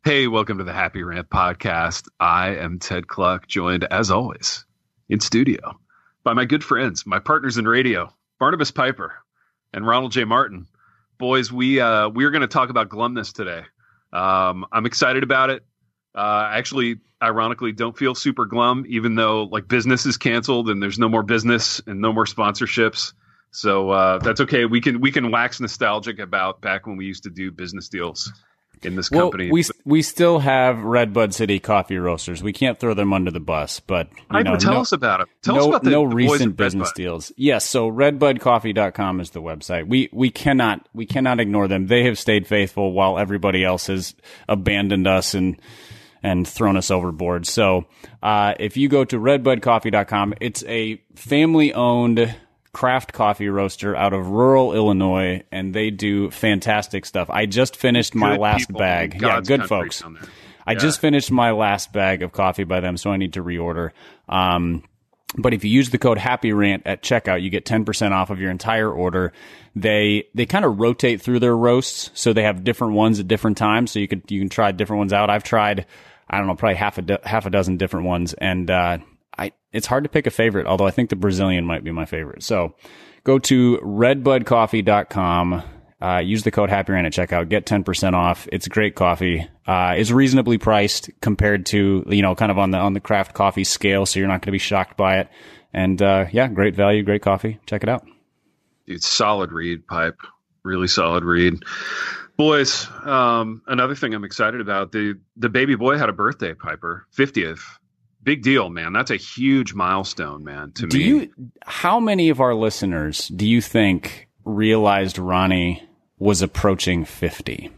Hey, welcome to the Happy Rant podcast. I am Ted Cluck, joined as always in studio by my good friends, my partners in radio, Barnabas Piper and Ronald J. Martin. Boys, we're going to talk about glumness today. I'm excited about it. Actually, ironically, don't feel super glum, even though like business is canceled and there's no more business and no more sponsorships. So that's okay. We can wax nostalgic about back when we used to do business deals in this company. We still have Redbud City Coffee Roasters. We can't throw them under the bus, but tell us about it. Tell us about the recent business deals. Yes, so redbudcoffee.com is the website. We cannot ignore them. They have stayed faithful while everybody else has abandoned us and thrown us overboard. So if you go to redbudcoffee.com, it's a family-owned craft coffee roaster out of rural Illinois, and they do fantastic stuff. I just finished my last bag. Yeah, good folks. I just finished my last bag of coffee by them, so I need to reorder. But if you use the code HAPPYRANT at checkout, you get 10% off of your entire order. They kind of rotate through their roasts, so they have different ones at different times, so you can try different ones out. I've tried, I don't know, probably half a dozen different ones, and it's hard to pick a favorite, although I think the Brazilian might be my favorite. So go to redbudcoffee.com, use the code HAPPYRANT at checkout, get 10% off. It's great coffee. It's reasonably priced compared to, kind of on the craft coffee scale, so you're not going to be shocked by it. And great value, great coffee. Check it out. Dude, solid read, Pipe. Really solid read. Boys, another thing I'm excited about, the baby boy had a birthday, Piper, 50th. Big deal, man. That's a huge milestone, man, to me. How many of our listeners do you think realized Ronnie was approaching 50?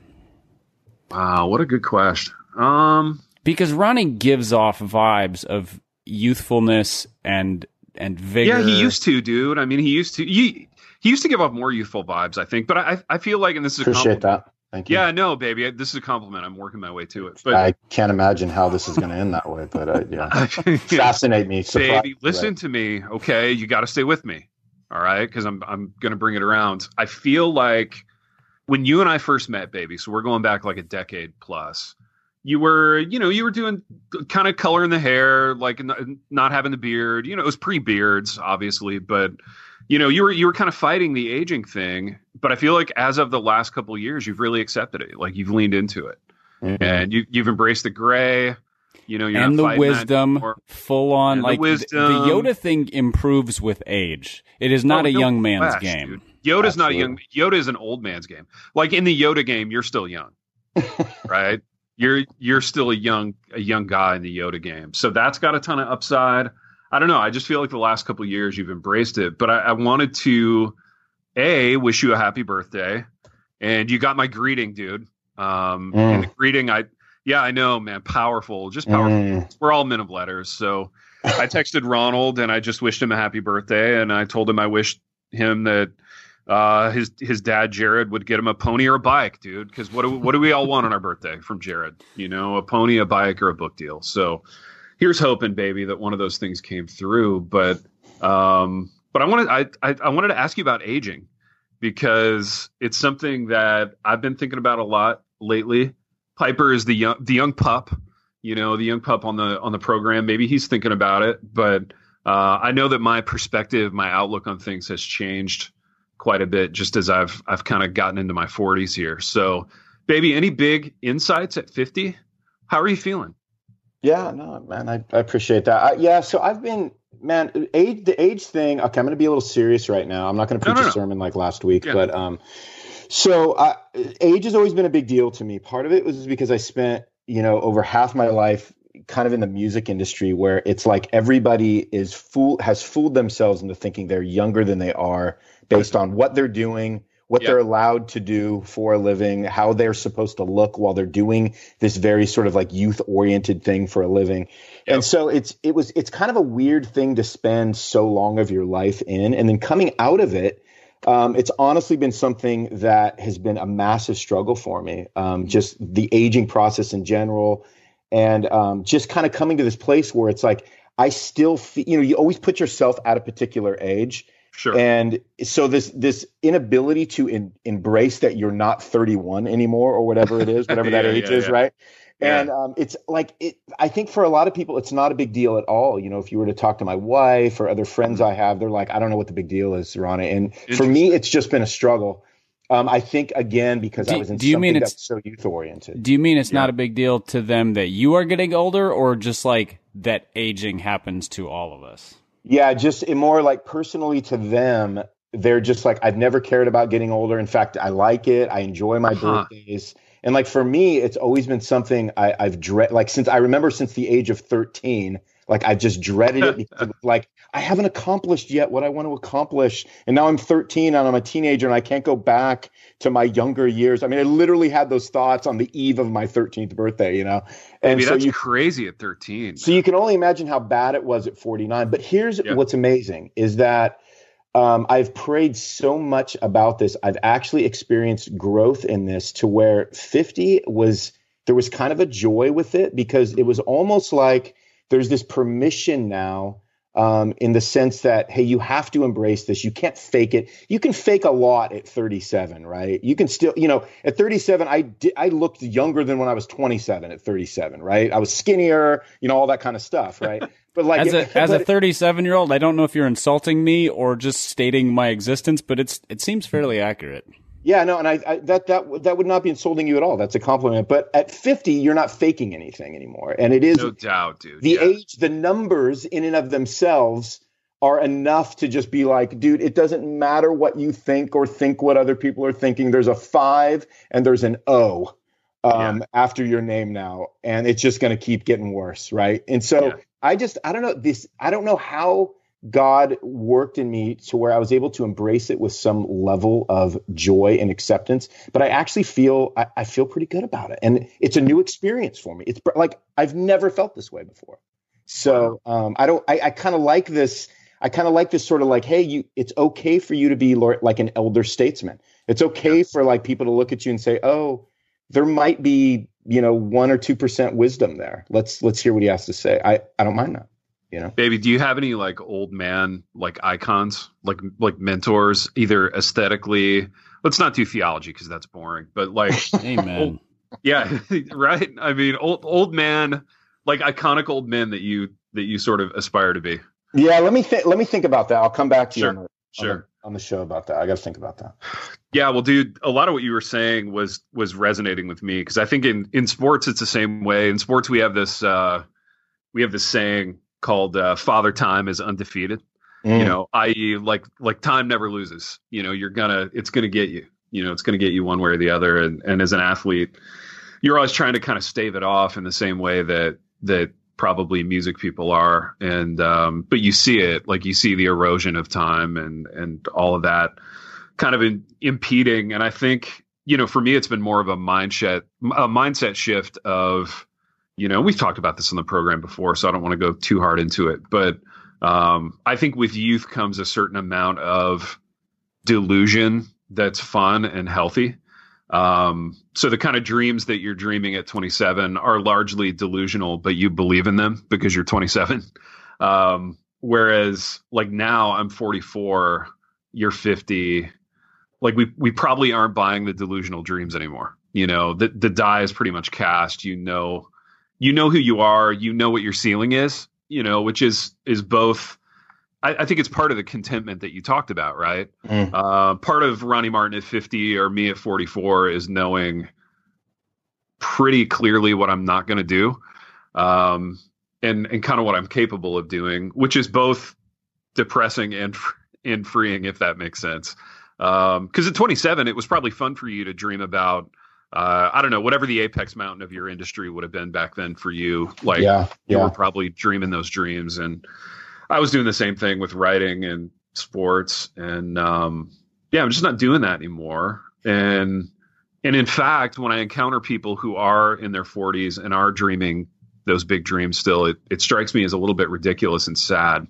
Wow, what a good question. Because Ronnie gives off vibes of youthfulness and vigor. Yeah, he used to, dude. I mean, he used to give off more youthful vibes, I think. But I feel like, and this is appreciate that. Thank you. Yeah, no, baby. This is a compliment. I'm working my way to it. But I can't imagine how this is going to end that way. But fascinate me. Baby, listen to me, okay? You got to stay with me, all right? Because I'm going to bring it around. I feel like when you and I first met, baby, so we're going back like a decade plus. You were doing kind of color in the hair, like not having the beard. It was pre-beards, obviously, but. You were kind of fighting the aging thing, but I feel like as of the last couple of years, you've really accepted it. Like you've leaned into it, and you've embraced the gray. You're and not the wisdom, full on. And like the wisdom. The Yoda thing improves with age. It is not a young man's game. Dude. Yoda's not a young. Yoda is an old man's game. Like in the Yoda game, you're still young, right? You're still a young guy in the Yoda game. So that's got a ton of upside. I don't know. I just feel like the last couple of years you've embraced it, but I wanted to wish you a happy birthday, and you got my greeting, dude. And the greeting, I know, man, powerful, just powerful. We're all men of letters. So I texted Ronald and I just wished him a happy birthday. And I told him I wished him that his dad, Jared, would get him a pony or a bike, dude. Cause what do we all want on our birthday from Jared? A pony, a bike, or a book deal. So here's hoping, baby, that one of those things came through. But I wanted to ask you about aging, because it's something that I've been thinking about a lot lately. Piper is the young pup, the young pup on the program. Maybe he's thinking about it, but I know that my perspective, my outlook on things has changed quite a bit just as I've kind of gotten into my 40s here. So, baby, any big insights at 50? How are you feeling? Yeah, no, man, I appreciate that. So I've been, man, the age thing. Okay, I'm going to be a little serious right now. I'm not going to preach a sermon like last week, but age has always been a big deal to me. Part of it was because I spent, over half my life kind of in the music industry, where it's like everybody has fooled themselves into thinking they're younger than they are based on what they're doing, what they're allowed to do for a living, how they're supposed to look while they're doing this very sort of like youth oriented thing for a living. Yep. And so it's kind of a weird thing to spend so long of your life in. And then coming out of it, it's honestly been something that has been a massive struggle for me. Just the aging process in general, and just kind of coming to this place where it's like, I still feel, you always put yourself at a particular age. Sure. And so this inability to embrace that you're not 31 anymore or whatever it is, whatever that age is, right? And it's like I think for a lot of people, it's not a big deal at all. You know, if you were to talk to my wife or other friends I have, they're like, I don't know what the big deal is, Ronnie. And for me, it's just been a struggle. I think, again, because I was in something that's so youth oriented. Do you mean it's not a big deal to them that you are getting older, or just like that aging happens to all of us? Yeah, just more like personally to them, they're just like, I've never cared about getting older. In fact, I like it. I enjoy my birthdays. And like for me, it's always been something I've dread. Like since the age of 13, like I've just dreaded it because like I haven't accomplished yet what I want to accomplish. And now I'm 13 and I'm a teenager and I can't go back to my younger years. I mean, I literally had those thoughts on the eve of my 13th birthday, you know? And maybe that's crazy at 13. So you can only imagine how bad it was at 49. But here's what's amazing is that I've prayed so much about this. I've actually experienced growth in this to where 50 there was kind of a joy with it, because it was almost like there's this permission now, in the sense that, hey, you have to embrace this. You can't fake it. You can fake a lot at 37, right? You can still, you know, at 37, I looked younger than when I was 27 at 37, right? I was skinnier, you know, all that kind of stuff, right? But like as a 37-year-old, I don't know if you're insulting me or just stating my existence, but it seems fairly accurate. Yeah, no, and that would not be insulting you at all. That's a compliment. But at 50, you're not faking anything anymore, and it is no doubt, dude. The age, the numbers in and of themselves are enough to just be like, dude, it doesn't matter what you think or think what other people are thinking. There's a 5 and there's an O after your name now, and it's just going to keep getting worse, right? And so I don't know this. I don't know how God worked in me to where I was able to embrace it with some level of joy and acceptance, but I actually feel I feel pretty good about it, and it's a new experience for me. It's like I've never felt this way before. So I kind of like this. I kind of like this sort of like, hey, it's okay for you to be like an elder statesman. It's okay for like people to look at you and say, oh, there might be, you know, 1 or 2% wisdom there. Let's hear what he has to say. I don't mind that. You know, baby, do you have any like old man like icons, like mentors, either aesthetically? Let's not do theology because that's boring. But like, amen. Right. I mean, old man, like iconic old men that you sort of aspire to be. Yeah, let me think about that. I'll come back to you on the show about that. I got to think about that. Yeah, well, dude, a lot of what you were saying was resonating with me, because I think in sports it's the same way. In sports we have this saying called Father Time is undefeated. You know, i.e. like time never loses. You know, it's gonna get you. You know, it's gonna get you one way or the other. And as an athlete, you're always trying to kind of stave it off in the same way that probably music people are. And but you see it, like you see the erosion of time and all of that kind of impeding. And I think, you know, for me, it's been more of a mindset shift of, you know, we've talked about this on the program before, so I don't want to go too hard into it. But I think with youth comes a certain amount of delusion that's fun and healthy. So the kind of dreams that you're dreaming at 27 are largely delusional, but you believe in them because you're 27. Whereas like now I'm 44, you're 50. Like we probably aren't buying the delusional dreams anymore. You know, the die is pretty much cast. You know who you are, you know what your ceiling is, you know, which is both. I think it's part of the contentment that you talked about, right? Part of Ronnie Martin at 50 or me at 44 is knowing pretty clearly what I'm not going to do, and kind of what I'm capable of doing, which is both depressing and freeing, if that makes sense. Because at 27, it was probably fun for you to dream about, I don't know, whatever the apex mountain of your industry would have been back then for you. Like you were probably dreaming those dreams, and I was doing the same thing with writing and sports, and I'm just not doing that anymore. And in fact, when I encounter people who are in their 40s and are dreaming those big dreams still, it strikes me as a little bit ridiculous and sad.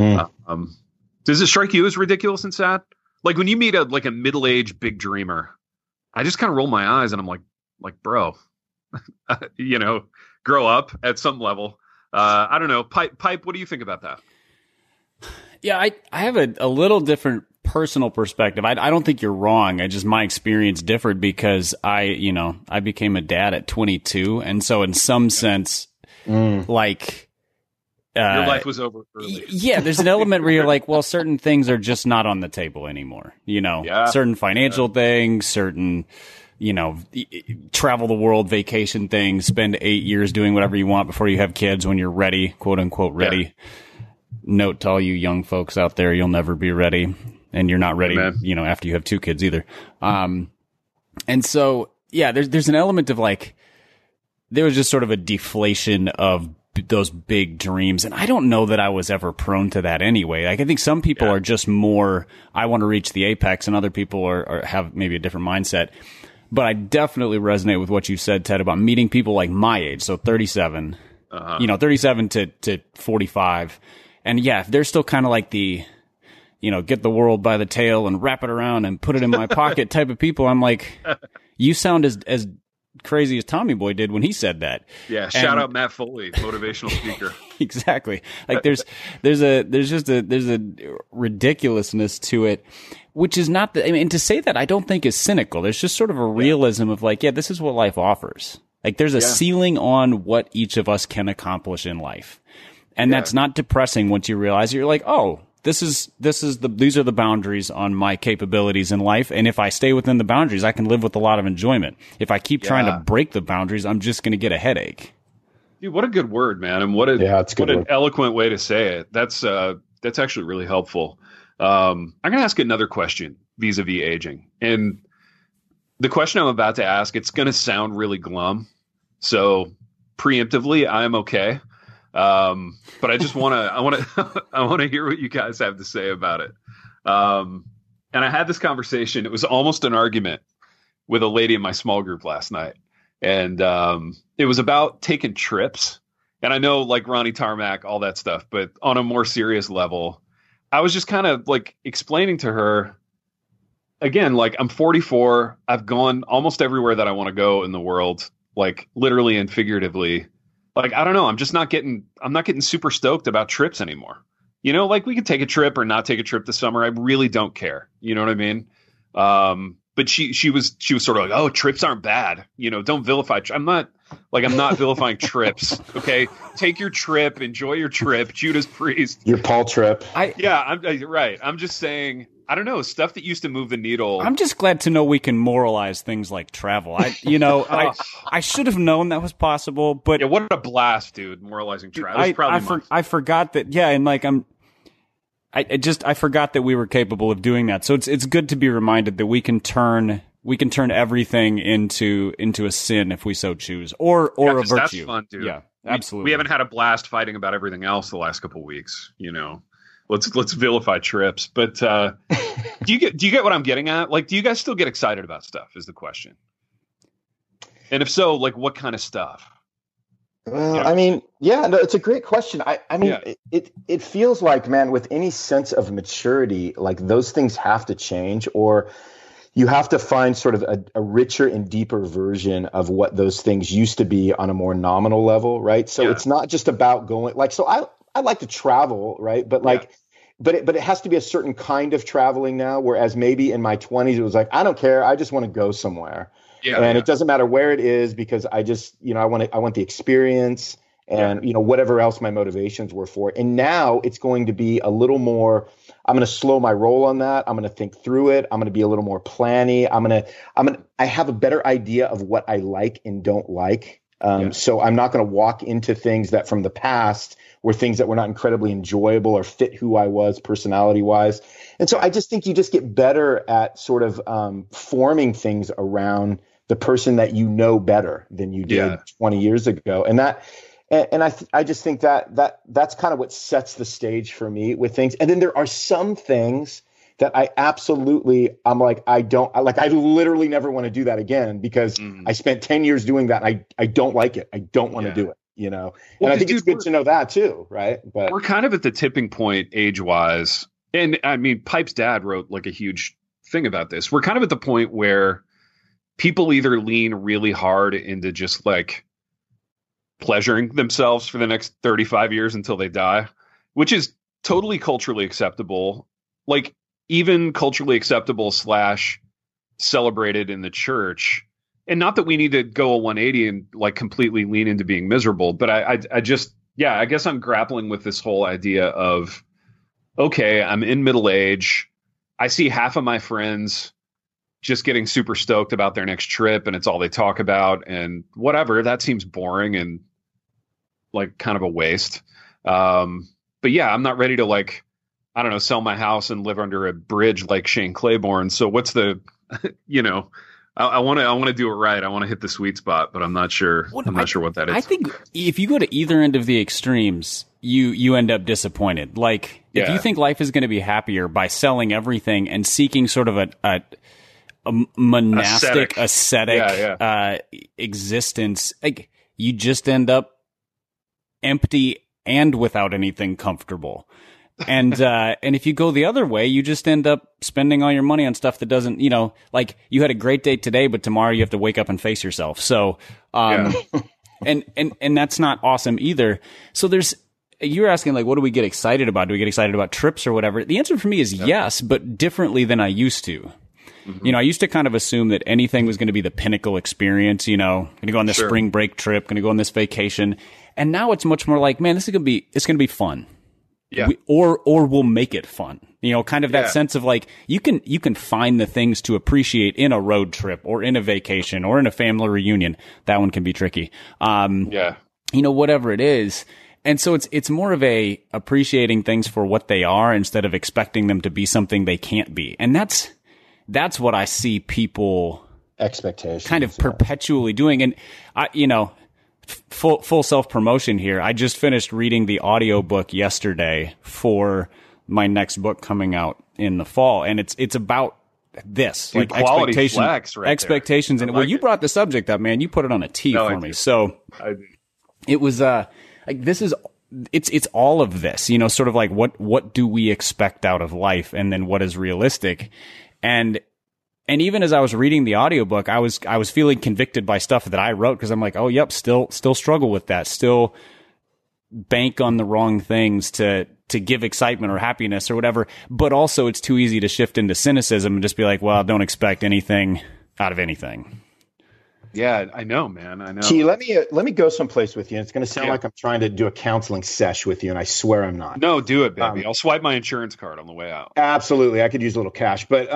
Does it strike you as ridiculous and sad? Like when you meet a middle-aged big dreamer, I just kind of roll my eyes and I'm like, bro, you know, grow up at some level. I don't know. Pipe, what do you think about that? Yeah, I have a little different personal perspective, I don't think you're wrong. My experience differed because I became a dad at 22. And so in some sense, like, your life was over early. Yeah, there's an element where you're like, well, certain things are just not on the table anymore. Certain financial things, certain, travel the world, vacation things, spend 8 years doing whatever you want before you have kids when you're ready, quote unquote, ready. Yeah. Note to all you young folks out there, you'll never be ready, and you're not ready, after you have 2 kids either. And so, yeah, there's an element of like, there was just sort of a deflation of those big dreams. And I don't know that I was ever prone to that anyway. Like, I think some people are just more, I want to reach the apex, and other people have maybe a different mindset. But I definitely resonate with what you said, Ted, about meeting people like my age. So 37, 37 to 45. And yeah, if they're still kind of like the, get the world by the tail and wrap it around and put it in my pocket type of people, I'm like, you sound as crazy as Tommy Boy did when he said that. Yeah, shout out Matt Foley, motivational speaker. Exactly. Like there's a ridiculousness to it, which is not and to say that I don't think is cynical. There's just sort of a realism of like, yeah, this is what life offers. Like there's a ceiling on what each of us can accomplish in life. And that's not depressing once you realize it. You're like, oh, these are the boundaries on my capabilities in life. And if I stay within the boundaries, I can live with a lot of enjoyment. If I keep trying to break the boundaries, I'm just going to get a headache. Dude, what a good word, man. And what an eloquent way to say it. That's actually really helpful. I'm going to ask another question vis-a-vis aging. And the question I'm about to ask, it's going to sound really glum. So preemptively, I'm okay. But I just I want to hear what you guys have to say about it. And I had this conversation. It was almost an argument with a lady in my small group last night. And, it was about taking trips. And I know, like, Ronnie Tarmac, all that stuff, but on a more serious level, I was just kind of like explaining to her again, like, I'm 44. I've gone almost everywhere that I want to go in the world, like literally and figuratively. Like, I don't know. I'm not getting super stoked about trips anymore. Like we could take a trip or not take a trip this summer. I really don't care. You know what I mean? But she was sort of like, oh, trips aren't bad. Don't vilify. I'm not vilifying trips. Okay. Take your trip, enjoy your trip. Judas Priest. Your Paul trip. I'm right. I'm just saying, I don't know, stuff that used to move the needle. I'm just glad to know we can moralize things like travel. I should have known that was possible, but yeah, what a blast, dude! Moralizing travel. I forgot that. Yeah, and like I forgot that we were capable of doing that. So it's good to be reminded that we can turn everything into a sin if we so choose, or a virtue. That's fun, dude. Yeah, absolutely. We haven't had a blast fighting about everything else the last couple of weeks. Let's vilify trips. But do you get what I'm getting at? Like, do you guys still get excited about stuff? Is the question. And if so, like, what kind of stuff? Well, I mean, no, it's a great question. It feels like, man, with any sense of maturity, like those things have to change, or you have to find sort of a richer and deeper version of what those things used to be on a more nominal level, right? So it's not just about going like. So I like to travel, right? But like, but it has to be a certain kind of traveling now. Whereas maybe in my 20s, it was like, I don't care. I just want to go somewhere. It doesn't matter where it is, because I just, I want the experience and, whatever else my motivations were for. And now it's going to be a little more, I'm going to slow my roll on that. I'm going to think through it. I'm going to be a little more planny. I have a better idea of what I like and don't like. So I'm not going to walk into things that from the past were things that were not incredibly enjoyable or fit who I was personality wise. And so I just think you just get better at sort of forming things around the person that you know better than you did 20 years ago. And I just think that's kind of what sets the stage for me with things. And then there are some things that I literally never want to do that again, because I spent 10 years doing that. And I don't like it. I don't want to do it, Well, and I think it's good to know that too. Right. But we're kind of at the tipping point age wise. And I mean, Pipe's dad wrote like a huge thing about this. We're kind of at the point where people either lean really hard into just like pleasuring themselves for the next 35 years until they die, which is totally culturally acceptable. Like, even culturally acceptable / celebrated in the church. And not that we need to go a 180 and like completely lean into being miserable, but I just, I guess I'm grappling with this whole idea of, okay, I'm in middle age. I see half of my friends just getting super stoked about their next trip and it's all they talk about and whatever. That seems boring and like kind of a waste. But yeah, I'm not ready to like, I don't know, sell my house and live under a bridge like Shane Claiborne. So what's the, I want to do it right. I want to hit the sweet spot, but I'm not sure. I'm not sure what that is. I think if you go to either end of the extremes, you end up disappointed. Like if you think life is going to be happier by selling everything and seeking sort of a monastic, ascetic existence, like you just end up empty and without anything comfortable. And if you go the other way, you just end up spending all your money on stuff that doesn't, like you had a great day today, but tomorrow you have to wake up and face yourself. So, and that's not awesome either. So you're asking like, what do we get excited about? Do we get excited about trips or whatever? The answer for me is yes, but differently than I used to. Mm-hmm. I used to kind of assume that anything was going to be the pinnacle experience, going to go on this spring break trip, going to go on this vacation. And now it's much more like, man, it's going to be fun. Yeah. Or we'll make it fun. Kind of that sense of like, you can find the things to appreciate in a road trip or in a vacation or in a family reunion. That one can be tricky. Whatever it is. And so it's more of a appreciating things for what they are instead of expecting them to be something they can't be. And that's what I see people expectations kind of perpetually doing. And full self-promotion here. I just finished reading the audiobook yesterday for my next book coming out in the fall. And it's about this, dude, like expectations. And you brought the subject up, man. You put it on a tee for me. So it was, like this is, it's all of this, sort of like what do we expect out of life? And then what is realistic? And even as I was reading the audiobook, I was feeling convicted by stuff that I wrote because I'm like, oh, yep, still struggle with that. Still bank on the wrong things to give excitement or happiness or whatever. But also it's too easy to shift into cynicism and just be like, well, don't expect anything out of anything. Yeah, I know, man. I know. T, let me go someplace with you. It's going to sound like I'm trying to do a counseling sesh with you, and I swear I'm not. No, do it, baby. I'll swipe my insurance card on the way out. Absolutely. I could use a little cash. But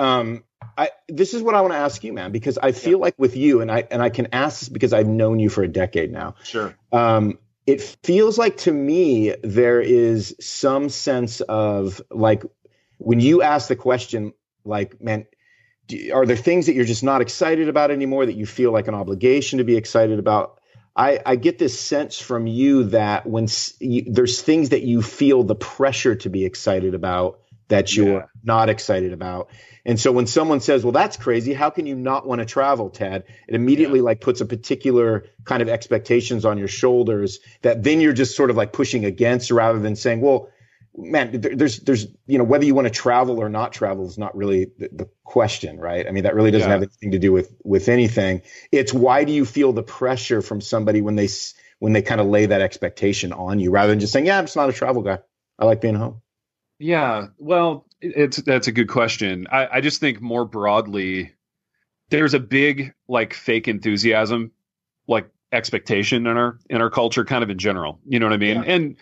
this is what I want to ask you, man, because I feel like with you, and I can ask this because I've known you for a decade now. Sure. It feels like to me there is some sense of like when you ask the question, like, man, are there things that you're just not excited about anymore that you feel like an obligation to be excited about? I get this sense from you that when there's things that you feel the pressure to be excited about that you're not excited about. And so when someone says, well, that's crazy, how can you not want to travel, Ted? It immediately like puts a particular kind of expectations on your shoulders that then you're just sort of like pushing against rather than saying, well, man, there's whether you want to travel or not travel is not really the question, right? I mean, that really doesn't have anything to do with anything. It's why do you feel the pressure from somebody when they kind of lay that expectation on you rather than just saying, yeah, I'm just not a travel guy. I like being home. Yeah, well, that's a good question. I just think more broadly, there's a big like fake enthusiasm, like expectation in our culture, kind of in general. You know what I mean? Yeah. And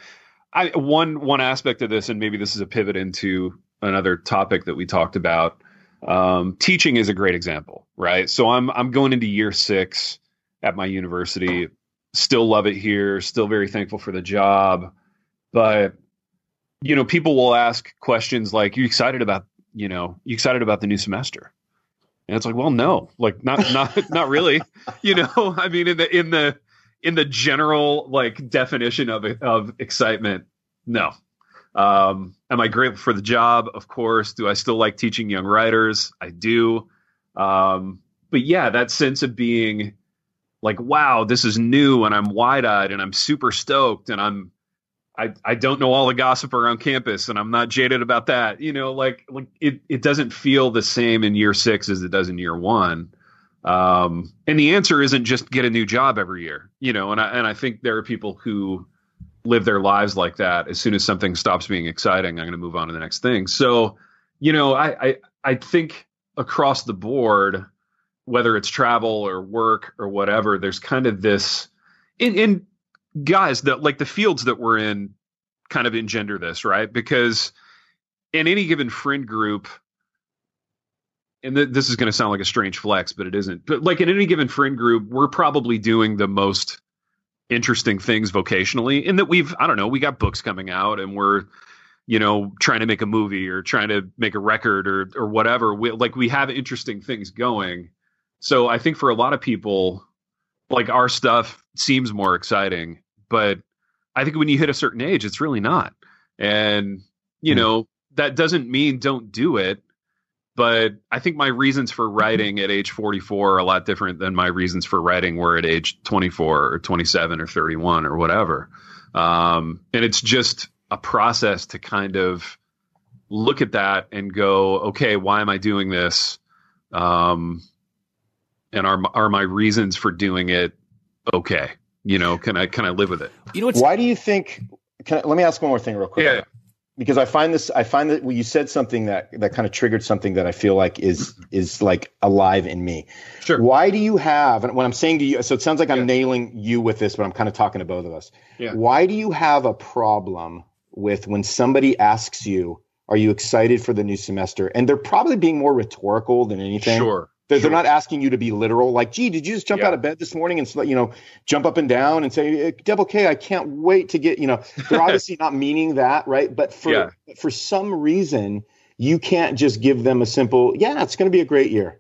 one aspect of this, and maybe this is a pivot into another topic that we talked about. Teaching is a great example, right? So I'm going into year 6 at my university. Still love it here. Still very thankful for the job, but people will ask questions like, you excited about the new semester? And it's like, well, no, like not really. I mean, in the general like definition of excitement, no. Am I grateful for the job? Of course. Do I still like teaching young writers? I do. But yeah, that sense of being like, wow, this is new and I'm wide-eyed and I'm super stoked and I don't know all the gossip around campus and I'm not jaded about that. Like it doesn't feel the same in year 6 as it does in year 1. And the answer isn't just get a new job every year, and I think there are people who live their lives like that. As soon as something stops being exciting, I'm going to move on to the next thing. So I think across the board, whether it's travel or work or whatever, there's kind of this in guys that like the fields that we're in kind of engender this, right? Because in any given friend group, and this is going to sound like a strange flex, but it isn't. But like in any given friend group, we're probably doing the most interesting things vocationally in that we got books coming out and we're, trying to make a movie or trying to make a record or whatever. We have interesting things going. So I think for a lot of people, like our stuff seems more exciting, but I think when you hit a certain age, it's really not. And, that doesn't mean don't do it. But I think my reasons for writing at age 44 are a lot different than my reasons for writing were at age 24 or 27 or 31 or whatever. And it's just a process to kind of look at that and go, okay, why am I doing this? And are my reasons for doing it okay? Can I live with it? Why do you think? Let me ask one more thing real quick. Yeah. Because I find that you said something that kind of triggered something that I feel like is like alive in me. Sure. Why do you have, and when I'm saying to you, so it sounds like I'm nailing you with this, but I'm kind of talking to both of us. Yeah. Why do you have a problem with when somebody asks you, are you excited for the new semester? And they're probably being more rhetorical than anything. Sure. They're not asking you to be literal. Like, gee, did you just jump out of bed this morning and, jump up and down and say, Devil K, I can't wait to get, they're obviously not meaning that. Right. But for some reason, you can't just give them a simple, it's going to be a great year.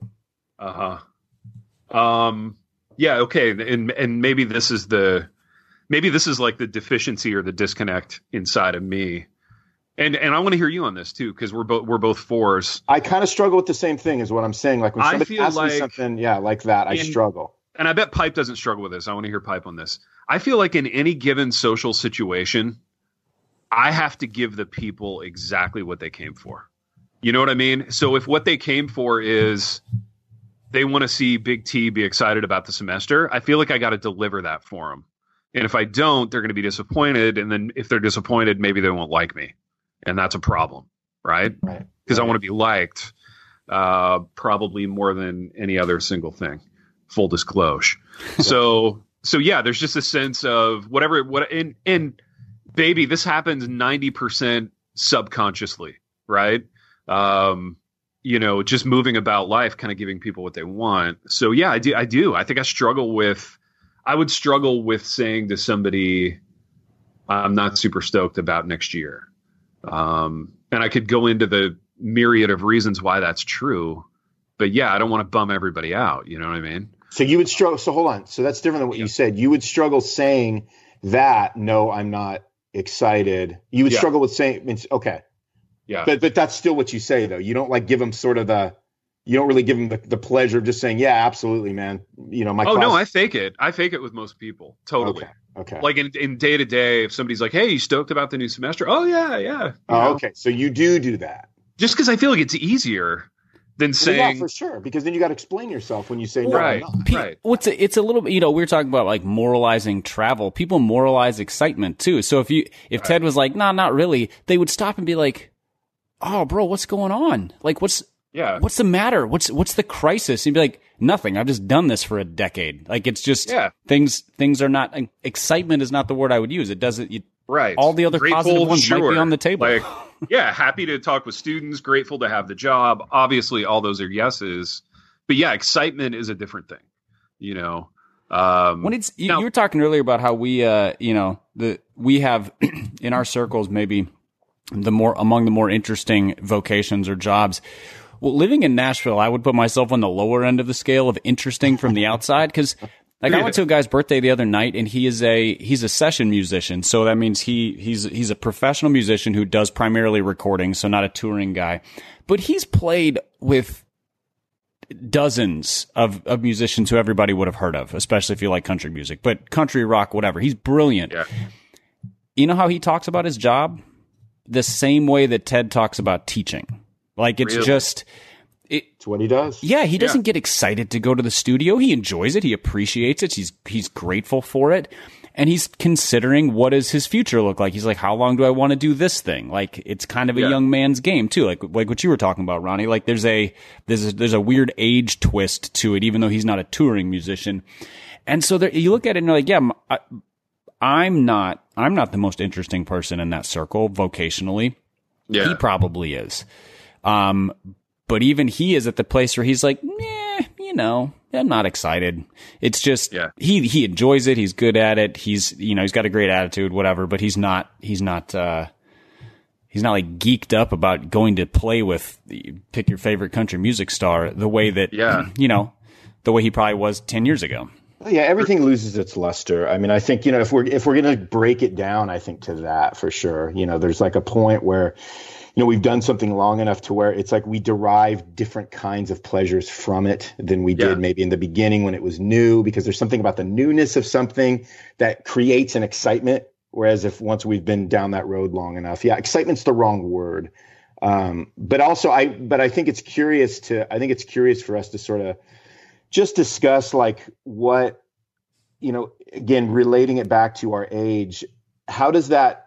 Yeah. Okay. And maybe this is like the deficiency or the disconnect inside of me. And I want to hear you on this too, because we're both fours. I kind of struggle with the same thing, is what I'm saying. Like when somebody asks me something, like that, I struggle. And I bet Pipe doesn't struggle with this. I want to hear Pipe on this. I feel like in any given social situation, I have to give the people exactly what they came for. You know what I mean? So if what they came for is they want to see Big T be excited about the semester, I feel like I got to deliver that for them. And if I don't, they're going to be disappointed. And then if they're disappointed, maybe they won't like me. And that's a problem, right? Because I want to be liked probably more than any other single thing. Full disclosure. So yeah, there's just a sense of and baby, this happens 90% subconsciously, right? Just moving about life, kind of giving people what they want. So yeah, I do. I think I would struggle with saying to somebody, I'm not super stoked about next year. And I could go into the myriad of reasons why that's true, but yeah, I don't want to bum everybody out. You know what I mean? So you would struggle. So hold on. So that's different than what you said. You would struggle saying that, no, I'm not excited. You would struggle with saying, okay. Yeah. But that's still what you say though. You don't like give them you don't really give them the pleasure of just saying, yeah, absolutely, man. No, I fake it. I fake it with most people. Totally. Okay. Like in day to day, if somebody's like, hey, you stoked about the new semester? Oh yeah. Okay. So you do that. Just because I feel like it's easier than saying, for sure, because then you got to explain yourself when you say no. Right. Right. It's a little bit, we were talking about like moralizing travel. People moralize excitement too. So if Ted was like, nah, not really, they would stop and be like, oh, bro, what's going on? Like, what's the matter? What's the crisis? And you'd be like, nothing. I've just done this for a decade. Like, it's just things are not, excitement is not the word I would use. It doesn't, right. All the other positive ones might be on the table. Like, yeah, happy to talk with students, grateful to have the job. Obviously, all those are yeses. But yeah, excitement is a different thing, When it's, you were talking earlier about how we, we have in our circles, maybe among the more interesting vocations or jobs. Well, living in Nashville, I would put myself on the lower end of the scale of interesting from the outside, because like I went to a guy's birthday the other night, and he's a session musician. So that means he's a professional musician who does primarily recording, so not a touring guy. But he's played with dozens of musicians who everybody would have heard of, especially if you like country music, but country, rock, whatever. He's brilliant. Yeah. You know how he talks about his job? The same way that Ted talks about teaching. Like, it's just... It's what he does. Yeah, he doesn't get excited to go to the studio. He enjoys it. He appreciates it. He's grateful for it. and he's considering what does his future look like. He's like, how long do I want to do this thing? Like, it's kind of a young man's game too. Like what you were talking about, Ronnie. Like there's a weird age twist to it, even though he's not a touring musician. And so there, you look at it and you're like, yeah, I'm not the most interesting person in that circle vocationally. Yeah. He probably is. But even he is at the place where he's like, I'm not excited. It's just, he enjoys it. He's good at it. He's got a great attitude, whatever, but he's not like geeked up about going to play with, pick your favorite country music star the way that, the way he probably was 10 years ago. Yeah, everything loses its luster. I mean, I think, if we're going to break it down, I think to that for sure, there's like a point where, we've done something long enough to where it's like we derive different kinds of pleasures from it than we did maybe in the beginning when it was new, because there's something about the newness of something that creates an excitement. Whereas if once we've been down that road long enough, excitement's the wrong word. But I think it's curious for us to sort of just discuss like what, again, relating it back to our age, how does that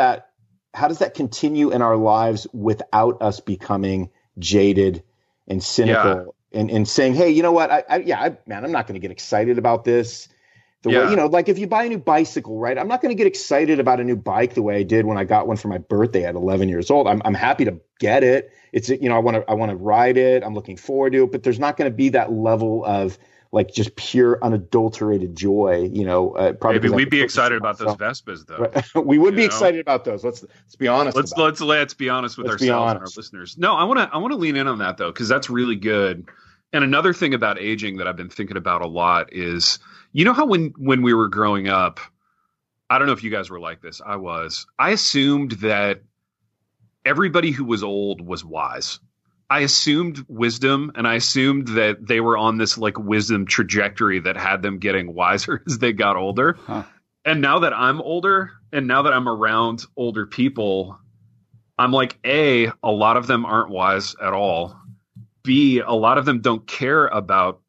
continue in our lives without us becoming jaded and cynical and saying, hey, you know what? I'm not going to get excited about this. Way, like if you buy a new bicycle, right? I'm not going to get excited about a new bike the way I did when I got one for my birthday at 11 years old. I'm happy to get it. It's, I want to ride it. I'm looking forward to it, but there's not going to be that level of like just pure unadulterated joy, probably. Maybe we'd be excited about those Vespas though. Right. We would be excited about those. Let's be honest. Let's be honest with ourselves and our listeners. No, I want to lean in on that though, because that's really good. And another thing about aging that I've been thinking about a lot is, how when we were growing up, I don't know if you guys were like this. I assumed that everybody who was old was wise. I assumed wisdom, and I assumed that they were on this like wisdom trajectory that had them getting wiser as they got older. Huh. And now that I'm older, and now that I'm around older people, I'm like, A, a lot of them aren't wise at all. B, a lot of them don't care about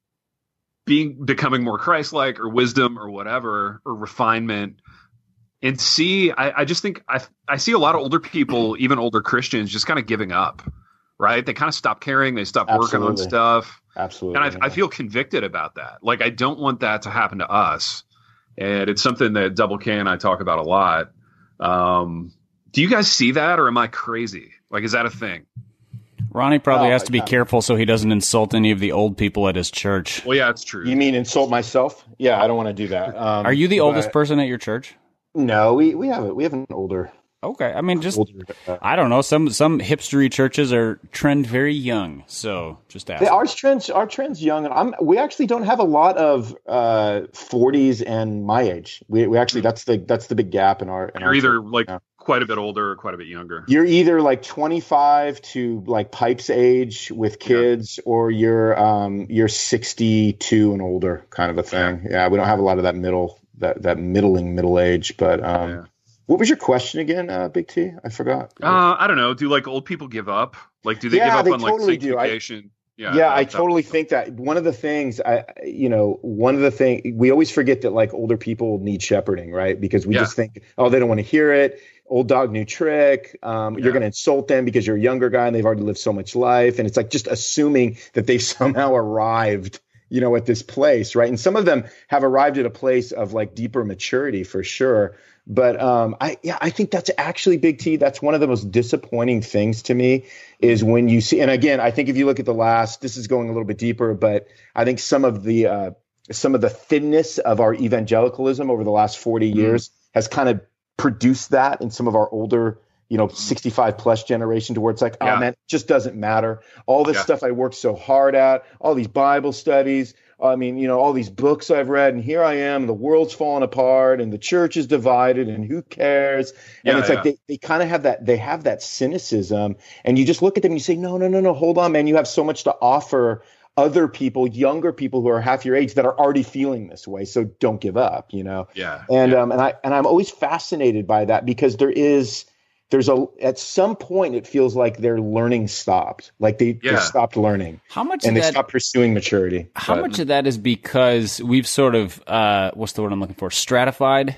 becoming more Christ-like or wisdom or whatever, or refinement. And C, I just think I see a lot of older people, even older Christians, just kind of giving up. Right? They kind of stop caring. They stop working on stuff. Absolutely. And I feel convicted about that. Like, I don't want that to happen to us. And it's something that Double K and I talk about a lot. Do you guys see that, or am I crazy? Like, is that a thing? Ronnie probably has to be careful so he doesn't insult any of the old people at his church. Well, yeah, it's true. You mean insult myself? Yeah, I don't want to do that. Are you the oldest person at your church? No, we have an older. Okay, I mean, just I don't know. Some hipstery churches trend very young, so just ask. Our trends young. We actually don't have a lot of 40s and my age. We actually that's the big gap in our. You're either like quite a bit older or quite a bit younger. You're either like 25 to like Pipe's age with kids, or you're 62 and older kind of a thing. Yeah, we don't have a lot of that middling middle age, but. What was your question again, Big T? I forgot. I don't know. Do like old people give up? Like, do they give up on like sanctification? I totally think that one of the things we always forget that like older people need shepherding, right? Because we just think, oh, they don't want to hear it. Old dog, new trick. You're going to insult them because you're a younger guy and they've already lived so much life. And it's like just assuming that they've somehow arrived, at this place, right? And some of them have arrived at a place of like deeper maturity for sure. But I think that's actually, Big T, that's one of the most disappointing things to me is when you see, and again, I think if you look at this is going a little bit deeper, but I think some of the thinness of our evangelicalism over the last 40 years has kind of produced that in some of our older, 65 plus generation, to where it's like, oh man, it just doesn't matter. All this stuff I worked so hard at, all these Bible studies, I mean, all these books I've read, and here I am, the world's falling apart and the church is divided and who cares? And it's like they kind of have that cynicism, and you just look at them and you say, no, hold on, man. You have so much to offer other people, younger people who are half your age that are already feeling this way. So don't give up, Yeah. And I'm always fascinated by that, because there is at some point it feels like their learning stopped, like they stopped learning. How much and of they that, stopped pursuing maturity. How much of that is because we've sort of what's the word I'm looking for? Stratified,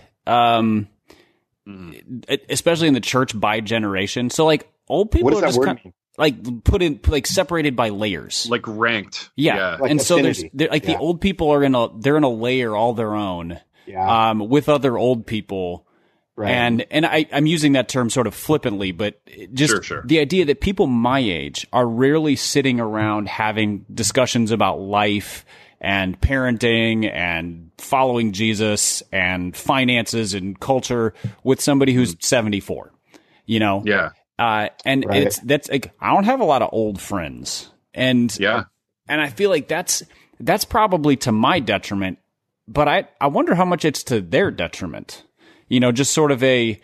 especially in the church by generation. So like old people What does are that just word mean? like put in like separated by layers, like ranked. Yeah. Like and affinity. so the old people are they're in a layer all their own, with other old people. Right. And I'm using that term sort of flippantly, but just Sure. the idea that people my age are rarely sitting around having discussions about life and parenting and following Jesus and finances and culture with somebody who's 74, you know? Yeah. And Right. that's like, I don't have a lot of old friends, and I feel like that's probably to my detriment, but I wonder how much it's to their detriment. You know, just sort of they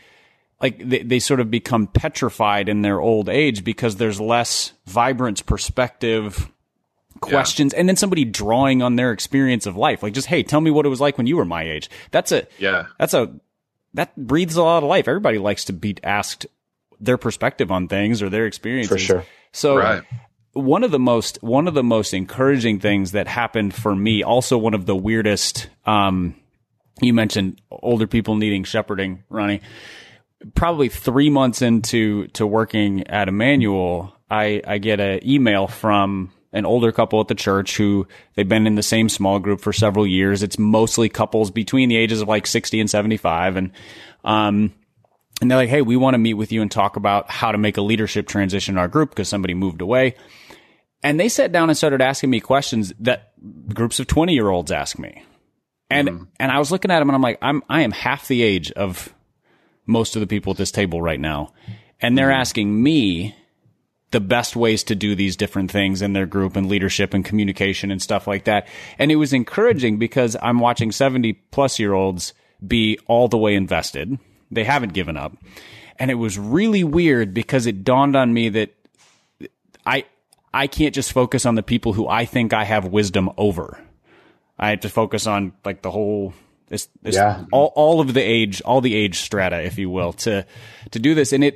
sort of become petrified in their old age because there's less vibrant perspective, questions, and then somebody drawing on their experience of life. Like just, hey, tell me what it was like when you were my age. That breathes a lot of life. Everybody likes to be asked their perspective on things or their experiences. For sure. So one of the most encouraging things that happened for me, also one of the weirdest, you mentioned older people needing shepherding, Ronnie. Probably 3 months into working at Emmanuel, I get an email from an older couple at the church who they've been in the same small group for several years. It's mostly couples between the ages of like 60 and 75. And they're like, hey, we want to meet with you and talk about how to make a leadership transition in our group because somebody moved away. And they sat down and started asking me questions that groups of 20-year-olds ask me. And I was looking at them and I'm like, I am half the age of most of the people at this table right now. And they're asking me the best ways to do these different things in their group and leadership and communication and stuff like that. And it was encouraging because I'm watching 70-plus-year-olds be all the way invested. They haven't given up. And it was really weird because it dawned on me that I can't just focus on the people who I think I have wisdom over. I have to focus on like the whole, all of the age strata, if you will, to do this. And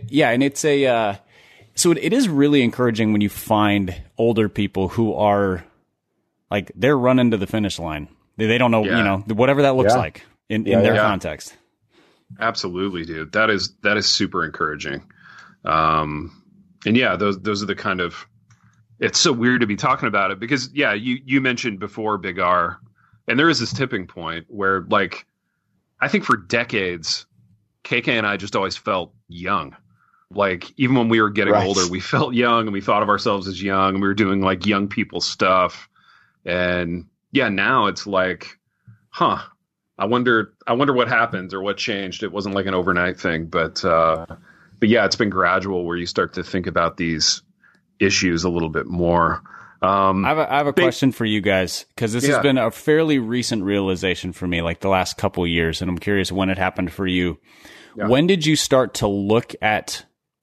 so it is really encouraging when you find older people who are like, they're running to the finish line. They don't know, you know, whatever that looks like in their context. Absolutely, dude. That is super encouraging. And those are the kind of, it's so weird to be talking about it because you mentioned before Big R, and there is this tipping point where like, I think for decades, KK and I just always felt young. Like even when we were getting older, we felt young and we thought of ourselves as young and we were doing like young people stuff. And now it's like, I wonder what happened or what changed. It wasn't like an overnight thing, but it's been gradual where you start to think about these issues a little bit more. I have a question for you guys because this has been a fairly recent realization for me, like the last couple years, and I'm curious when it happened for you. Yeah. When did you start to look at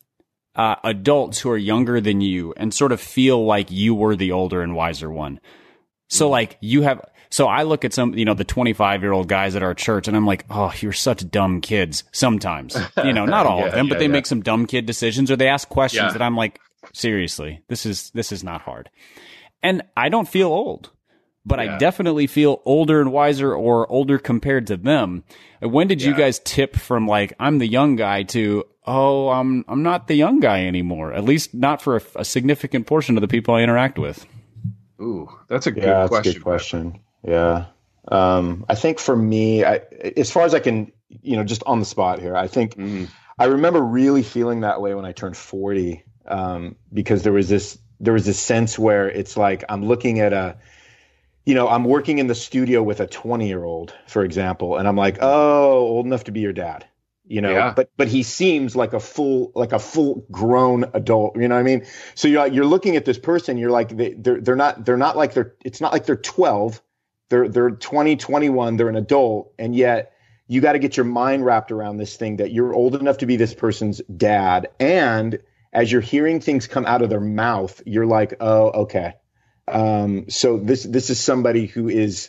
adults who are younger than you and sort of feel like you were the older and wiser one? So like so I look at some, the 25-year-old guys at our church and I'm like, oh, you're such dumb kids sometimes, not all of them, but they make some dumb kid decisions or they ask questions that I'm like, seriously, this is not hard. And I don't feel old, but I definitely feel older and wiser or older compared to them. When did you guys tip from like, I'm the young guy to, oh, I'm not the young guy anymore, at least not for a significant portion of the people I interact with? Ooh, that's a good question. That's a good question. Yeah. I think for me, as far as I can, just on the spot here, I think I remember really feeling that way when I turned 40, because there was this sense where it's like, I'm looking at I'm working in the studio with a 20-year-old, for example, and I'm like, oh, old enough to be your dad, but he seems like a full grown adult, you know what I mean? So you're looking at this person, you're like, they're not like it's not like they're 12, they're 20, 21, they're an adult. And yet you got to get your mind wrapped around this thing that you're old enough to be this person's dad. And as you're hearing things come out of their mouth, you're like, oh, okay. So this is somebody who is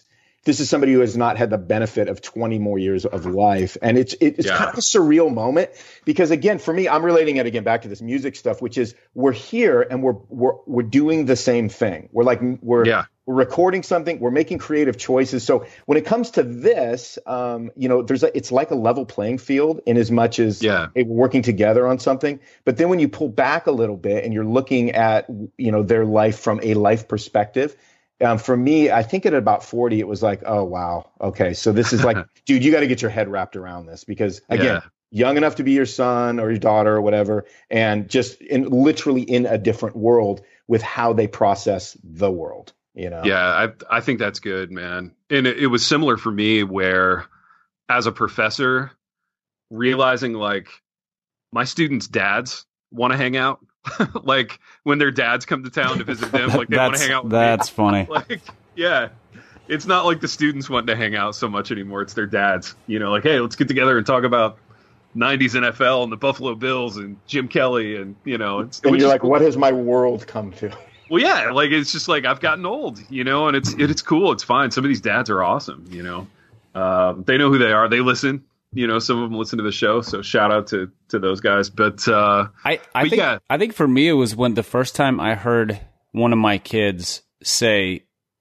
this is somebody who has not had the benefit of 20 more years of life. And it's kind of a surreal moment because, again, for me, I'm relating it again back to this music stuff, which is we're here and we're doing the same thing. We're recording something. We're making creative choices. So when it comes to this, it's like a level playing field in as much as hey, we're working together on something. But then when you pull back a little bit and you're looking at, their life from a life perspective, for me, I think at about 40, it was like, oh, wow. Okay. So this is like, dude, you got to get your head wrapped around this because, again, young enough to be your son or your daughter or whatever, and just literally in a different world with how they process the world, Yeah, I think that's good, man. And it was similar for me where as a professor, realizing like my students' dads want to hang out. Like when their dads come to town to visit them, like they want to hang out with that's me. Funny. Like, yeah, it's not like the students want to hang out so much anymore. It's their dads, like, hey, let's get together and talk about 90s NFL and the Buffalo Bills and Jim Kelly. And, and you're like, cool. What has my world come to? Well, yeah, like, it's just like, I've gotten old, and it's cool. It's fine. Some of these dads are awesome. They know who they are. They listen. Some of them listen to the show, so shout out to those guys. But I think for me it was when the first time I heard one of my kids say,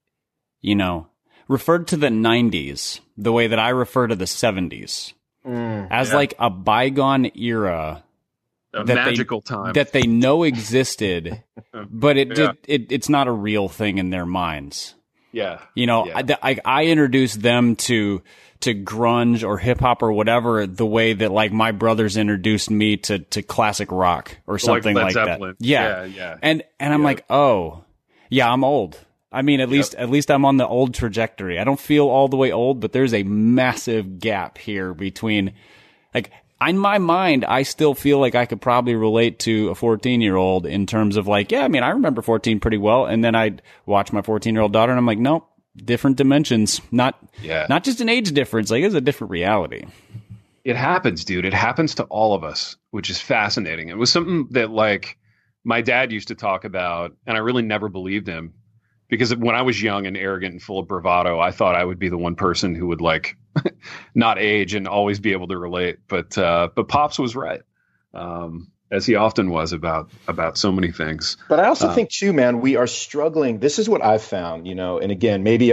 referred to the 90s the way that I refer to the 70s as like a bygone era, a magical time that they know existed, but it's not a real thing in their minds. Yeah, I introduced them to grunge or hip hop or whatever the way that like my brothers introduced me to classic rock or something like that. Yeah. And I'm like, oh, yeah, I'm old. I mean, at least I'm on the old trajectory. I don't feel all the way old, but there's a massive gap here between, like, in my mind, I still feel like I could probably relate to a 14-year-old in terms of like, I remember 14 pretty well. And then I'd watch my 14-year-old daughter and I'm like, nope. Different dimensions, not just an age difference. Like it's a different reality. It happens, dude. It happens to all of us, which is fascinating. It was something that like my dad used to talk about, and I really never believed him because when I was young and arrogant and full of bravado, I thought I would be the one person who would like not age and always be able to relate. But Pops was right. As he often was about so many things. But I also think too, man, we are struggling. This is what I've found, and again, maybe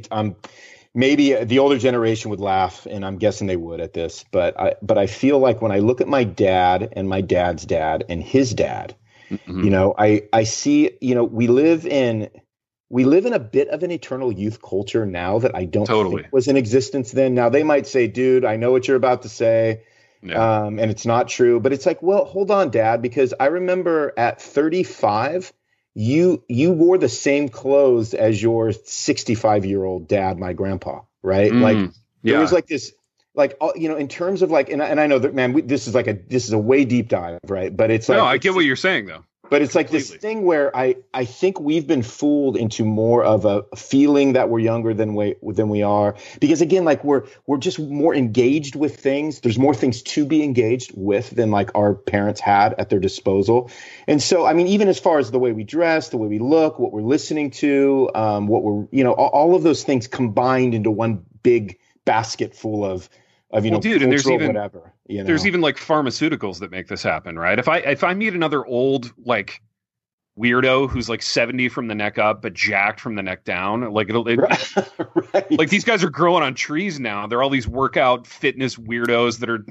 the older generation would laugh, and I'm guessing they would at this. But I feel like when I look at my dad and my dad's dad and his dad, I see, we live in a bit of an eternal youth culture now that I don't think was in existence then. Now they might say, dude, I know what you're about to say. Yeah. And it's not true, but it's like, well, hold on, Dad, because I remember at 35, you wore the same clothes as your 65-year-old dad, my grandpa, right? There was like this, like, in terms of like, and I know that, man, this is a way deep dive, right? But it's like, no, I get what you're saying though. But it's like this thing where I think we've been fooled into more of a feeling that we're younger than we are. Because again, like we're just more engaged with things. There's more things to be engaged with than like our parents had at their disposal. And so, I mean, even as far as the way we dress, the way we look, what we're listening to, what we're, all of those things combined into one big basket full of dude, and there's even whatever. There's even like pharmaceuticals that make this happen, right? If I meet another old like weirdo who's like 70 from the neck up but jacked from the neck down, like right. Like these guys are growing on trees now. They're all these workout fitness weirdos that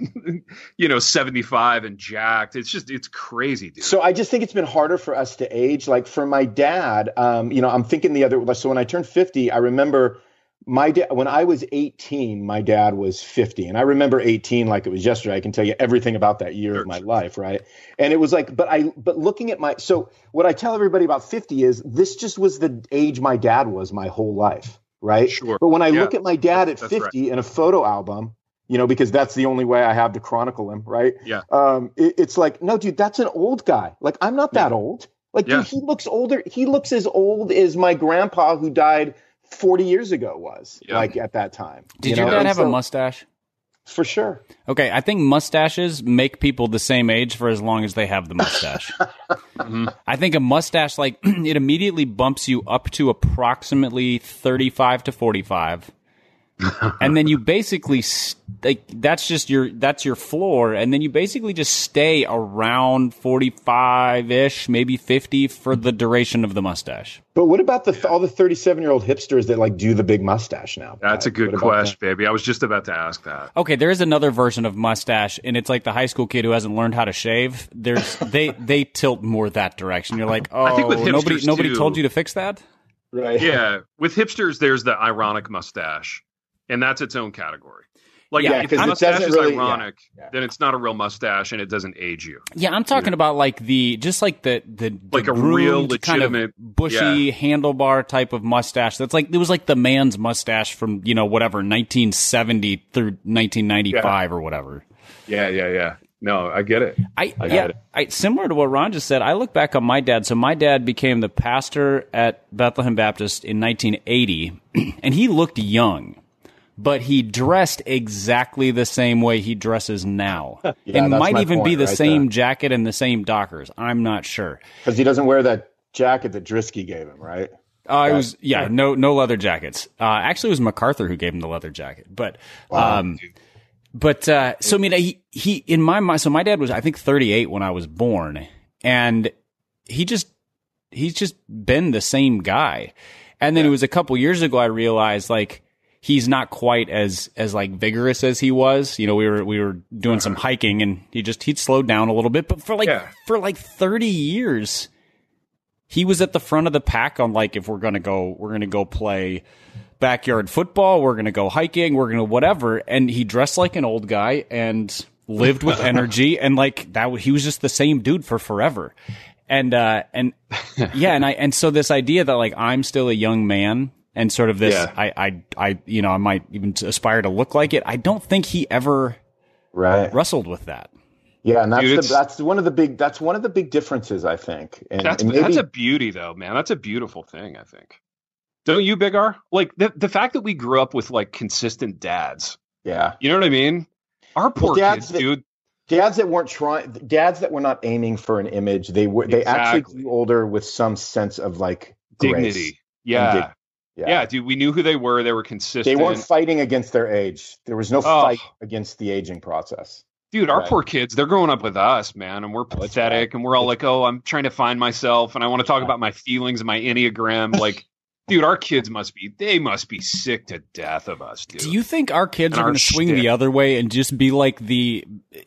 are 75 and jacked. It's crazy, dude. So I just think it's been harder for us to age. Like for my dad, I'm thinking so when I turned 50, I remember my dad, when I was 18, my dad was 50. And I remember 18 like it was yesterday. I can tell you everything about that year of my life, right? And it was like, but looking at so what I tell everybody about 50 is this just was the age my dad was my whole life, right? Sure. But when I look at my dad at 50 in a photo album, because that's the only way I have to chronicle him, right? Yeah. It's like, no, dude, that's an old guy. Like, I'm not that old. Like, dude, he looks older. He looks as old as my grandpa who died 40 years ago was like at that time. Did your dad have a mustache? For sure. Okay, I think mustaches make people the same age for as long as they have the mustache. Mm-hmm. I think a mustache, like, it immediately bumps you up to approximately 35 to 45. and then you basically that's your floor, and then you basically just stay around 45-ish, maybe 50 for the duration of the mustache. But what about all the 37-year-old hipsters that like do the big mustache now? That's a good question, baby. I was just about to ask that. Okay, there is another version of mustache, and it's like the high school kid who hasn't learned how to shave. They tilt more that direction. You're like, oh, I think with nobody told you to fix that? Right. Yeah, with hipsters, there's the ironic mustache, and that's its own category. Like, Yeah, if the it mustache doesn't is really- ironic, yeah. then it's not a real mustache, and it doesn't age you. Yeah, I'm talking about like the Like a real groomed, kind of legitimate- bushy handlebar type of mustache. That's like, it was like the man's mustache from, whatever, 1970 through 1995 or whatever. Yeah. No, I get it. Similar to what Ron just said, I look back on my dad. So my dad became the pastor at Bethlehem Baptist in 1980, and he looked young, but he dressed exactly the same way he dresses now. Yeah, and that's might my even be point the right same there. jacket and the same Dockers. I'm not sure. Because he doesn't wear that jacket that Drisky gave him, right? It was no leather jackets. Actually, it was MacArthur who gave him the leather jacket. But so I mean, he in my mind. So my dad was, I think, 38 when I was born, and he's just been the same guy. And then it was a couple years ago I realized like he's not quite as like vigorous as he was. We were doing some hiking, and he'd slowed down a little bit. But for like 30 years. He was at the front of the pack on like, if we're going to go play backyard football, we're going to go hiking, we're going to whatever. And he dressed like an old guy and lived with energy. And like that, he was just the same dude for forever. And so this idea that like, I'm still a young man and sort of this, I might even aspire to look like it. I don't think he ever wrestled with that. Yeah, and that's one of the big differences, I think. And that's a beauty, though, man. That's a beautiful thing, I think. Don't you, Big R? Like the fact that we grew up with like consistent dads. Yeah, you know what I mean. Our poor kids, dude. Dads that were not aiming for an image. They actually grew older with some sense of like dignity. Yeah, dude. We knew who they were. They were consistent. They weren't fighting against their age. There was no fight against the aging process. Dude, our poor kids, they're growing up with us, man, and we're pathetic, and we're all like, oh, I'm trying to find myself, and I want to talk about my feelings and my Enneagram. Like, dude, our kids must be sick to death of us, dude. Do you think our kids are going to swing the other way and just be like the,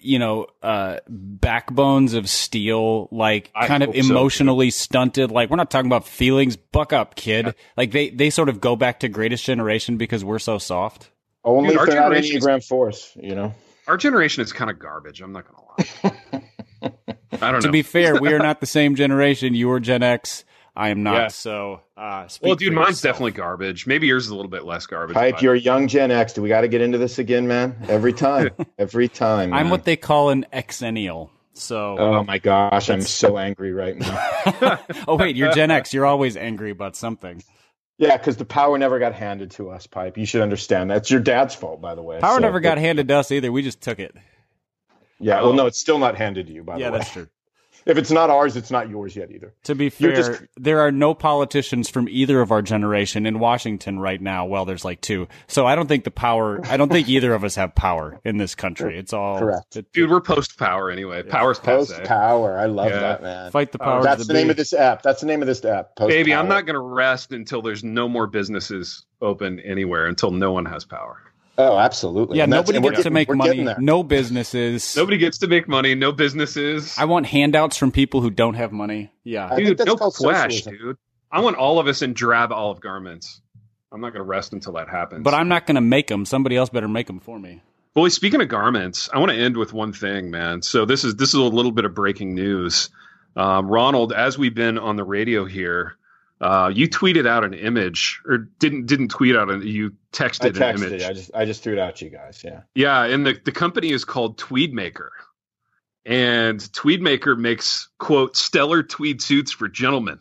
backbones of steel, like kind of emotionally stunted? Like, we're not talking about feelings. Buck up, kid. Yeah. Like, they sort of go back to Greatest Generation because we're so soft. Only if they're not Enneagram Force, Our generation is kind of garbage. I'm not going to lie. I don't know. To be fair, we are not the same generation. You are Gen X. I am not. Yeah. So, well, dude, mine's definitely garbage. Maybe yours is a little bit less garbage. Pipe, you're a young Gen X. Do we got to get into this again, man? Every time. Man. I'm what they call an Xennial. So. Oh my gosh, I'm so angry right now. Oh wait, you're Gen X. You're always angry about something. Yeah, because the power never got handed to us, Pipe. You should understand. That's your dad's fault, by the way. Power never got handed to us either. We just took it. Yeah, well, no, it's still not handed to you, by the way. Yeah, that's true. If it's not ours, it's not yours yet either. To be fair, there are no politicians from either of our generation in Washington right now. Well, there's like two. So I don't think either of us have power in this country. It's all correct. Dude, we're post-power anyway. Yeah. Power's post-power. I love that, man. Fight the power. That's the name of this app. Post-power. Baby, I'm not going to rest until there's no more businesses open anywhere, until no one has power. Oh, absolutely. Yeah, nobody gets to make money. No businesses. Nobody gets to make money. No businesses. I want handouts from people who don't have money. Yeah. Dude, no flesh, dude. I want all of us in drab olive garments. I'm not going to rest until that happens. But I'm not going to make them. Somebody else better make them for me. Well, speaking of garments, I want to end with one thing, man. So this is a little bit of breaking news. Ronald, as we've been on the radio here, you tweeted out an image, or didn't tweet out you texted an image. I just threw it out to you guys. Yeah. Yeah. And the company is called Tweedmaker, and Tweedmaker makes, quote, stellar tweed suits for gentlemen.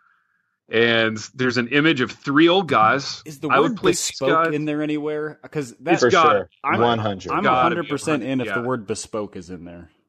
And there's an image of three old guys. Is the word bespoke in there anywhere? Because that's for sure. I'm 100. I'm 100% in if the word bespoke is in there.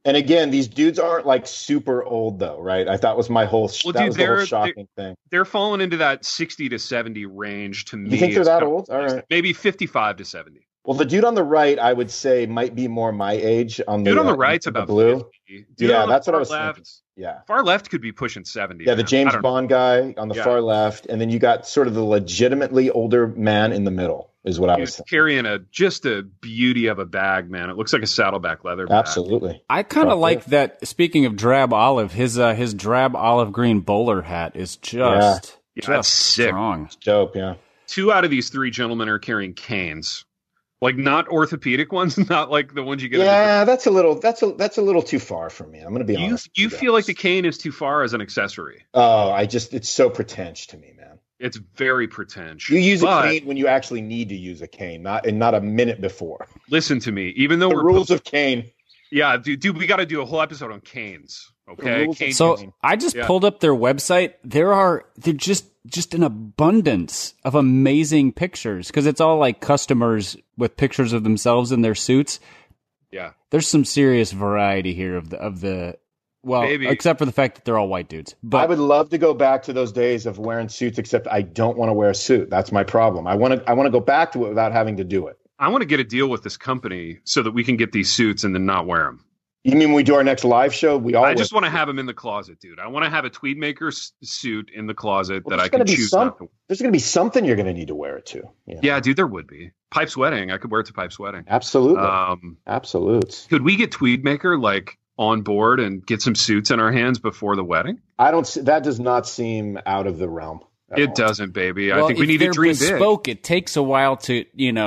And again, these dudes aren't like super old though, right? I thought was my whole Well, that dude, was the whole shocking thing. They're falling into that 60 to 70 range to me. You think they're that old? All right. Maybe 55 to 70. Well, the dude on the right, I would say, might be more my age. On the dude on the right's about blue. 50. Dude, yeah, that's what I was left, thinking. Yeah, far left could be pushing 70. Yeah, the James Bond guy on the far left, and then you got sort of the legitimately older man in the middle. Is what I was thinking. Carrying just a beauty of a bag, man. It looks like a saddleback leather bag. Absolutely. I kind of like that. Speaking of drab olive, his drab olive green bowler hat is just that's sick. Strong. It's dope. Yeah. 2 out of these 3 gentlemen are carrying canes. Like not orthopedic ones, not like the ones you get. Yeah, that's a little too far for me. I'm going to be honest. You feel like the cane is too far as an accessory? Oh, it's so pretentious to me, man. It's very pretentious. You use a cane when you actually need to use a cane, not a minute before. Listen to me. Even though the rules of cane. Yeah, dude, we got to do a whole episode on canes. Okay. So I just pulled up their website. They're just an abundance of amazing pictures because it's all like customers with pictures of themselves in their suits. Yeah, there's some serious variety here of the. Well, except for the fact that they're all white dudes. But I would love to go back to those days of wearing suits, except I don't want to wear a suit. That's my problem. I want to go back to it without having to do it. I want to get a deal with this company so that we can get these suits and then not wear them. You mean when we do our next live show? I just want to have them in the closet, dude. I want to have a Tweedmaker suit in the closet that I can choose. There's going to be something you're going to need to wear it to. You know? Yeah, dude, there would be. Pipe's wedding. I could wear it to Pipe's wedding. Absolutely. Absolute. Could we get Tweedmaker like on board and get some suits in our hands before the wedding? That does not seem out of the realm. It doesn't, baby. I think we need to dream bespoke, big. It takes a while to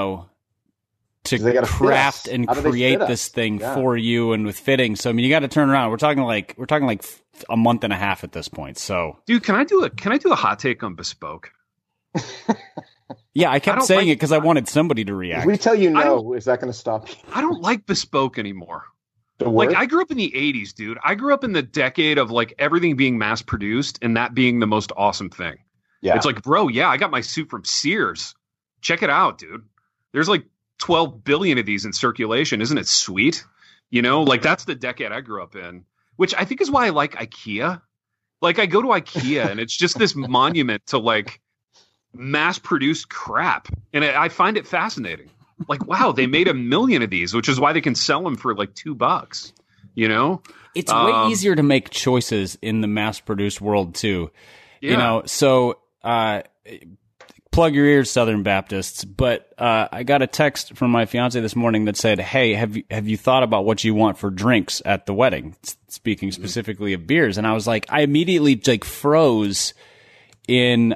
craft and create this thing for you and with fitting. So I mean, you got to turn around. We're talking like a month and a half at this point. So, dude, can I do a hot take on bespoke? Yeah, I kept saying it because I wanted somebody to react. If we tell you no, is that going to stop you? I don't like bespoke anymore. Like I grew up in the 80s, dude. I grew up in the decade of like everything being mass produced and that being the most awesome thing. Yeah. It's like, bro, I got my suit from Sears. Check it out, dude. There's like 12 billion of these in circulation. Isn't it sweet? You know, like that's the decade I grew up in, which I think is why I like IKEA. Like I go to IKEA and it's just this monument to like mass produced crap. And I find it fascinating. Like, wow, they made 1 million of these, which is why they can sell them for like $2, you know? It's way easier to make choices in the mass produced world too. Yeah. You know, so, plug your ears, Southern Baptists. But I got a text from my fiance this morning that said, "Hey, have you thought about what you want for drinks at the wedding?" Speaking specifically of beers, and I was like, I immediately like froze in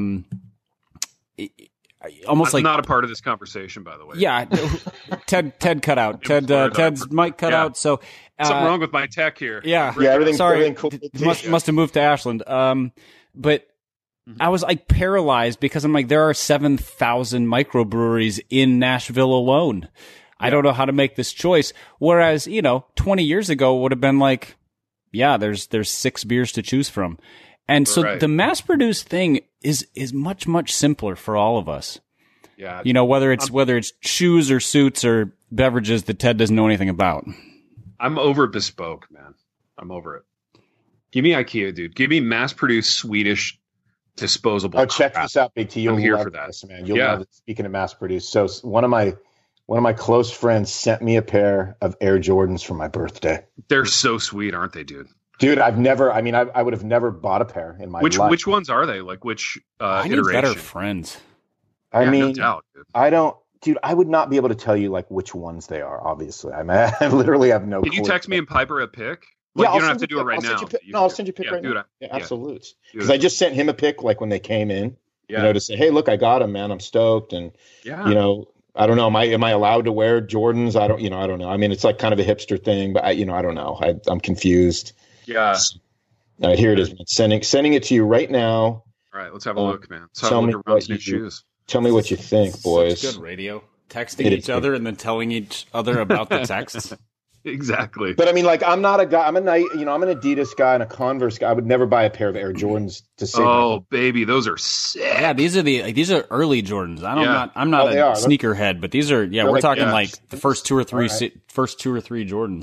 almost I'm not a part of this conversation, by the way. Yeah, Ted cut out. Ted's mic cut out. So something wrong with my tech here. Yeah, everything. Sorry, everything cool. Must have moved to Ashland. But I was like paralyzed because I'm like, there are 7,000 microbreweries in Nashville alone. I don't know how to make this choice. Whereas, 20 years ago would have been like, yeah, there's 6 beers to choose from. And so the mass produced thing is much, much simpler for all of us. Yeah. Whether it's shoes or suits or beverages that Ted doesn't know anything about. I'm over bespoke, man. I'm over it. Give me IKEA, dude. Give me mass produced Swedish disposable. Oh, check this out, Big T. You'll I'm here love for that, this, man. You'll love it. Speaking of mass produced, so one of my close friends sent me a pair of Air Jordans for my birthday. They're so sweet, aren't they, dude? Dude, I would have never bought a pair in my life. Which ones are they? Like which I need iteration? Better friends. I mean, no doubt, dude. I don't. Dude, I would not be able to tell you like which ones they are. Obviously, I literally have no. Can you text me and Piper a pic? Like, you don't have to do it right now. I'll send you a pic right now. Yeah, absolutely. Because I just sent him a pic like when they came in. Yeah. To say, hey, look, I got them, man. I'm stoked, and I don't know. Am I allowed to wear Jordans? I don't know. I mean, it's like kind of a hipster thing, but I don't know. I'm confused. Yeah. All right, here it is, man. Sending it to you right now. All right, let's have a look, man. Let's have a look around new shoes. Tell me what you think, boys. Such good radio. Texting each other and then telling each other about the texts. Exactly. But I mean, like, I'm not a guy. I'm an Adidas guy and a Converse guy. I would never buy a pair of Air Jordans to save. Oh, baby, those are sick. Yeah, these are early Jordans. I'm not a sneakerhead, but these are. Yeah, we're talking like the first two or three Jordans.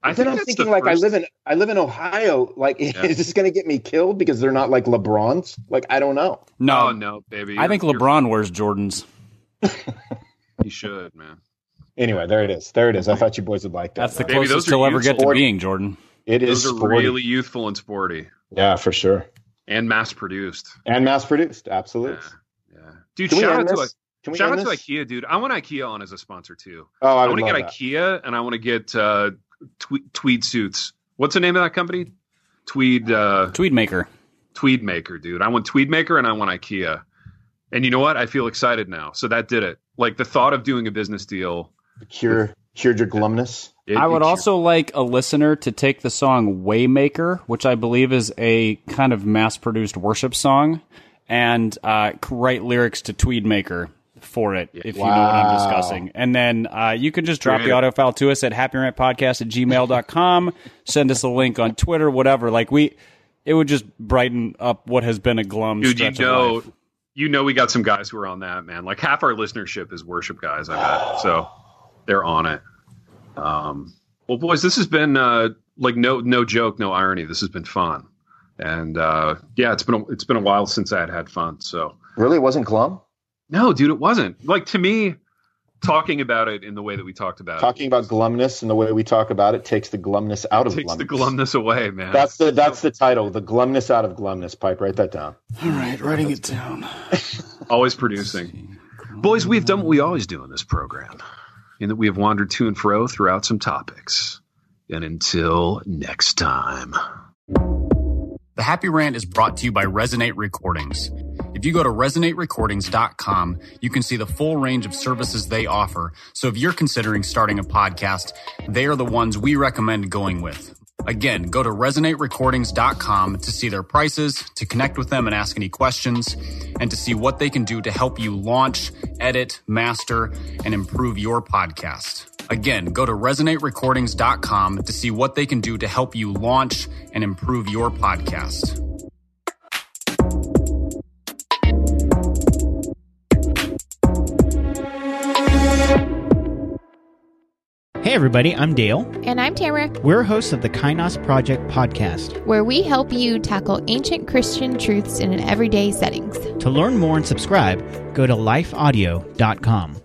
Then I'm thinking, like, I live in Ohio. Like, is this going to get me killed because they're not like LeBrons? Like, I don't know. No, baby. I think LeBron wears Jordans. He should, man. Anyway, there it is. I thought you boys would like that. That's the closest he'll ever get to being Jordan. Those are really youthful and sporty. Yeah, for sure. And mass produced. Absolutely. Yeah. Dude, shout out to IKEA, dude. I want IKEA on as a sponsor too. Oh, I want to get IKEA, and I want to get Tweed Suits. What's the name of that company? Tweedmaker. Tweedmaker, dude. I want Tweedmaker, and I want IKEA. And you know what? I feel excited now. So that did it. Like the thought of doing a business deal cured your glumness. I would also like a listener to take the song Waymaker, which I believe is a kind of mass-produced worship song, and write lyrics to Tweedmaker for it, if you know what I'm discussing. And then you can just drop the audio file to us at happyrantpodcast@gmail.com. Send us a link on Twitter, whatever. Like it would just brighten up what has been a glum stretch of life. You know we got some guys who are on that, man. Like half our listenership is worship guys, I bet. So they're on it. Well, boys, this has been like no joke, no irony. This has been fun, and it's been a while since I had fun. So really, it wasn't glum? No, dude, it wasn't. Like to me, talking about it in the way that we talked about talking about glumness and the way we talk about it takes the glumness out of glumness. Takes the glumness away, man. That's the title, the glumness out of glumness. Pipe, write that down. All right, writing it down. Always producing. Boys, we've done what we always do in this program, in that we have wandered to and fro throughout some topics. And until next time. The Happy Rant is brought to you by Resonate Recordings. If you go to resonaterecordings.com, you can see the full range of services they offer. So if you're considering starting a podcast, they are the ones we recommend going with. Again, go to resonaterecordings.com to see their prices, to connect with them and ask any questions, and to see what they can do to help you launch, edit, master, and improve your podcast. Again, go to resonaterecordings.com to see what they can do to help you launch and improve your podcast. Hey everybody, I'm Dale. And I'm Tamara. We're hosts of the Kainos Project podcast, where we help you tackle ancient Christian truths in an everyday settings. To learn more and subscribe, go to lifeaudio.com.